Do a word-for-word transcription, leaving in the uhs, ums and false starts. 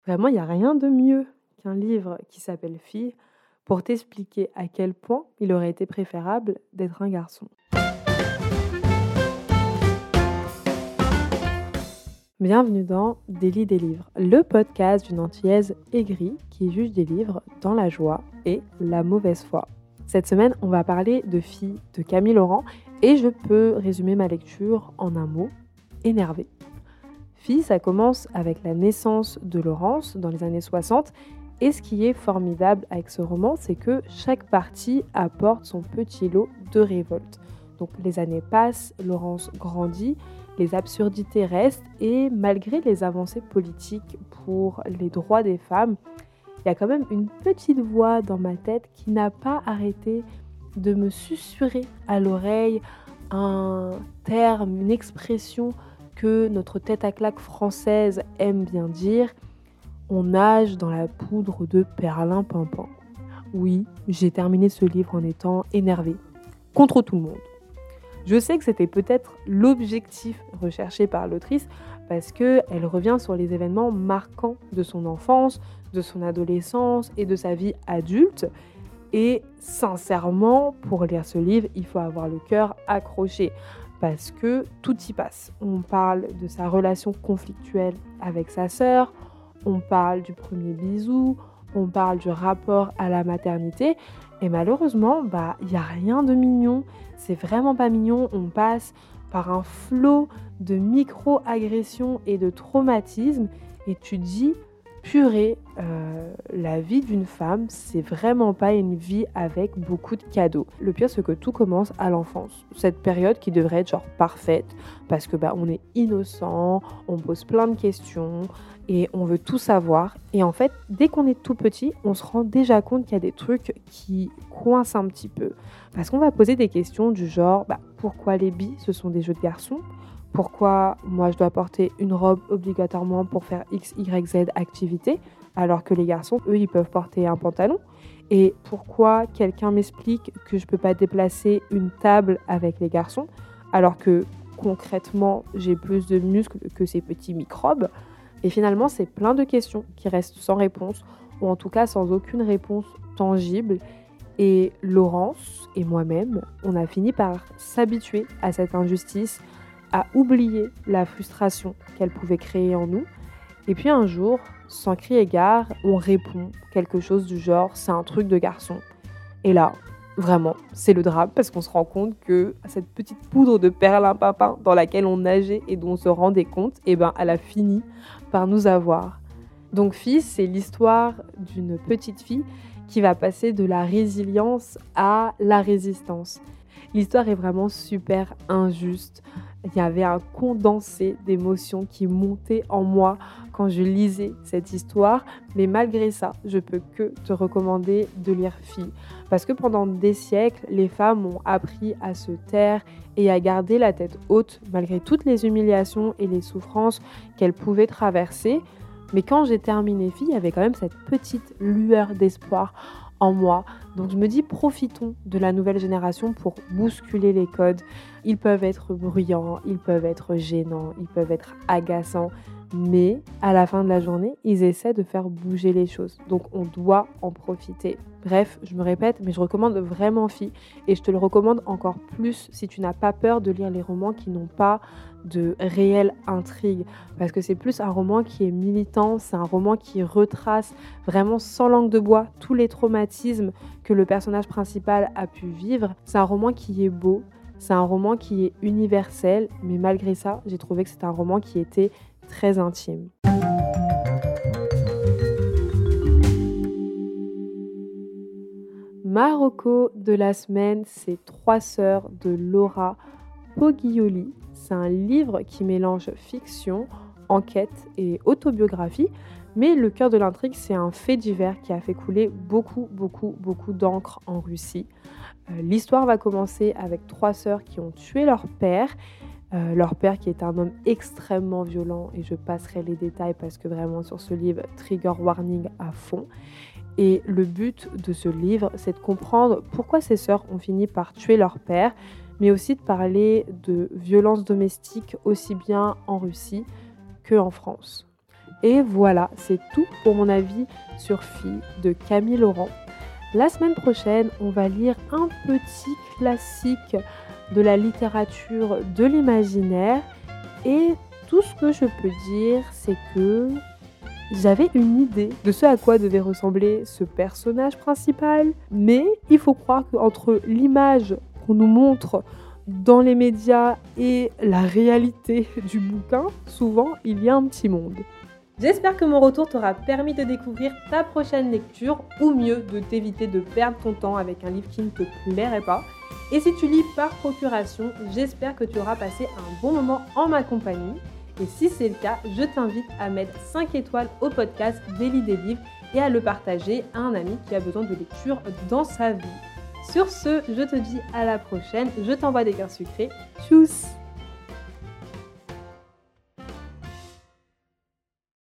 Vraiment, il y a rien de mieux qu'un livre qui s'appelle «Fille» pour t'expliquer à quel point il aurait été préférable d'être un garçon. Bienvenue dans Délit des livres, le podcast d'une antillaise aigrie qui juge des livres dans la joie et la mauvaise foi. Cette semaine, on va parler de Fille de Camille Laurent et je peux résumer ma lecture en un mot: énervé. Fille, ça commence avec la naissance de Laurence dans les années soixante. Et ce qui est formidable avec ce roman, c'est que chaque partie apporte son petit lot de révolte. Donc les années passent, Laurence grandit, les absurdités restent et malgré les avancées politiques pour les droits des femmes, il y a quand même une petite voix dans ma tête qui n'a pas arrêté de me susurrer à l'oreille un terme, une expression que notre tête à claque française aime bien dire: on nage dans la poudre de perlimpinpin. Oui, j'ai terminé ce livre en étant énervée, contre tout le monde. Je sais que c'était peut-être l'objectif recherché par l'autrice parce qu'elle revient sur les événements marquants de son enfance, de son adolescence et de sa vie adulte. Et sincèrement, pour lire ce livre, il faut avoir le cœur accroché parce que tout y passe. On parle de sa relation conflictuelle avec sa sœur, on parle du premier bisou, on parle du rapport à la maternité et malheureusement, bah, il n'y a rien de mignon, c'est vraiment pas mignon, on passe par un flot de micro-agressions et de traumatismes et tu te dis: purée, euh, la vie d'une femme, c'est vraiment pas une vie avec beaucoup de cadeaux. Le pire, c'est que tout commence à l'enfance. Cette période qui devrait être genre parfaite, parce que bah on est innocent, on pose plein de questions et on veut tout savoir. Et en fait, dès qu'on est tout petit, on se rend déjà compte qu'il y a des trucs qui coincent un petit peu. Parce qu'on va poser des questions du genre: bah, pourquoi les billes, ce sont des jeux de garçons ? Pourquoi moi je dois porter une robe obligatoirement pour faire X, Y, Z activité, alors que les garçons, eux, ils peuvent porter un pantalon? Et pourquoi quelqu'un m'explique que je peux pas déplacer une table avec les garçons, alors que concrètement, j'ai plus de muscles que ces petits microbes? Et finalement, c'est plein de questions qui restent sans réponse, ou en tout cas sans aucune réponse tangible. Et Laurence et moi-même, on a fini par s'habituer à cette injustice, à oublier la frustration qu'elle pouvait créer en nous. Et puis un jour, sans crier gare, on répond quelque chose du genre: c'est un truc de garçon. Et là, vraiment, c'est le drame parce qu'on se rend compte que cette petite poudre de perlimpinpin dans laquelle on nageait et dont on se rendait compte, eh ben, elle a fini par nous avoir. Donc Fille, c'est l'histoire d'une petite fille qui va passer de la résilience à la résistance. L'histoire est vraiment super injuste. Il y avait un condensé d'émotions qui montait en moi quand je lisais cette histoire. Mais malgré ça, je peux que te recommander de lire Fille. Parce que pendant des siècles, les femmes ont appris à se taire et à garder la tête haute malgré toutes les humiliations et les souffrances qu'elles pouvaient traverser. Mais quand j'ai terminé Fille, il y avait quand même cette petite lueur d'espoir en moi. Donc je me dis, profitons de la nouvelle génération pour bousculer les codes. Ils peuvent être bruyants, ils peuvent être gênants, ils peuvent être agaçants, mais à la fin de la journée, ils essaient de faire bouger les choses. Donc on doit en profiter. Bref, je me répète, mais je recommande vraiment Fille et je te le recommande encore plus si tu n'as pas peur de lire les romans qui n'ont pas de réelle intrigue, parce que c'est plus un roman qui est militant, c'est un roman qui retrace vraiment sans langue de bois tous les traumatismes que le personnage principal a pu vivre. C'est un roman qui est beau, c'est un roman qui est universel, mais malgré ça, j'ai trouvé que c'était un roman qui était très intime. Ma reco de la semaine, c'est Trois sœurs de Laura Pogioli. C'est un livre qui mélange fiction, enquête et autobiographie, mais le cœur de l'intrigue, c'est un fait divers qui a fait couler beaucoup, beaucoup, beaucoup d'encre en Russie. Euh, l'histoire va commencer avec trois sœurs qui ont tué leur père, euh, leur père qui est un homme extrêmement violent, et je passerai les détails parce que vraiment sur ce livre, trigger warning à fond. Et le but de ce livre, c'est de comprendre pourquoi ces sœurs ont fini par tuer leur père, mais aussi de parler de violences domestiques aussi bien en Russie qu'en France. Et voilà, c'est tout pour mon avis sur Fi de Camille Laurent. La semaine prochaine, on va lire un petit classique de la littérature de l'imaginaire. Et tout ce que je peux dire, c'est que j'avais une idée de ce à quoi devait ressembler ce personnage principal. Mais il faut croire qu'entre l'image qu'on nous montre dans les médias et la réalité du bouquin, souvent, il y a un petit monde. J'espère que mon retour t'aura permis de découvrir ta prochaine lecture, ou mieux, de t'éviter de perdre ton temps avec un livre qui ne te plairait pas. Et si tu lis par procuration, j'espère que tu auras passé un bon moment en ma compagnie. Et si c'est le cas, je t'invite à mettre cinq étoiles au podcast Daily des livres et à le partager à un ami qui a besoin de lecture dans sa vie. Sur ce, je te dis à la prochaine, je t'envoie des cœurs sucrés. Tchuss!